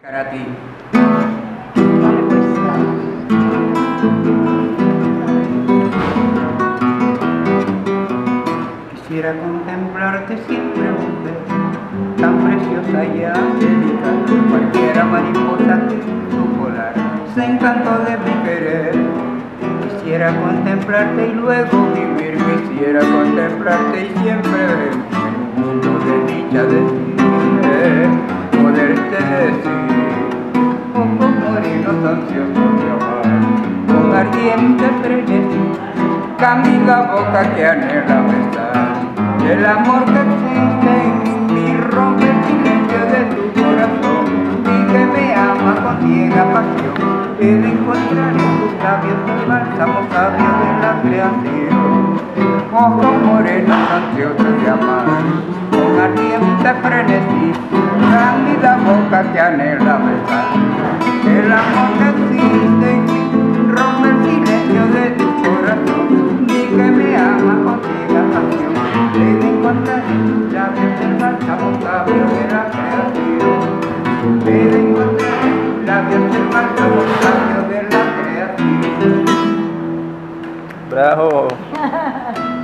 Para ti. Quisiera contemplarte siempre, mujer, tan preciosa y angelical. Cualquiera mariposa que tu volar se encantó de mi querer. Quisiera contemplarte y luego vivir. Quisiera contemplarte y siempre ver en un mundo de dicha de ti, poderte decir, ojos morinos ansiosos de amar, con ardiente frenesí, camiga boca que anhela besar. El amor que existe en mí rompe el silencio de tu corazón y que me ama con ciega pasión. He de encontrar en tus labios el bálsamo sabio de la creación. Ojos morenos ansiosos de amar, con ardiente frenesí, cándida boca que anhela besar. El amor que existe en mí rompe el silencio de tu corazón y que me ama con ciega pasión. He de encontrar en tus labios el bálsamo sabio de la creación. He de encontrar en tus labios el bálsamo sabio de la creación. Bravo.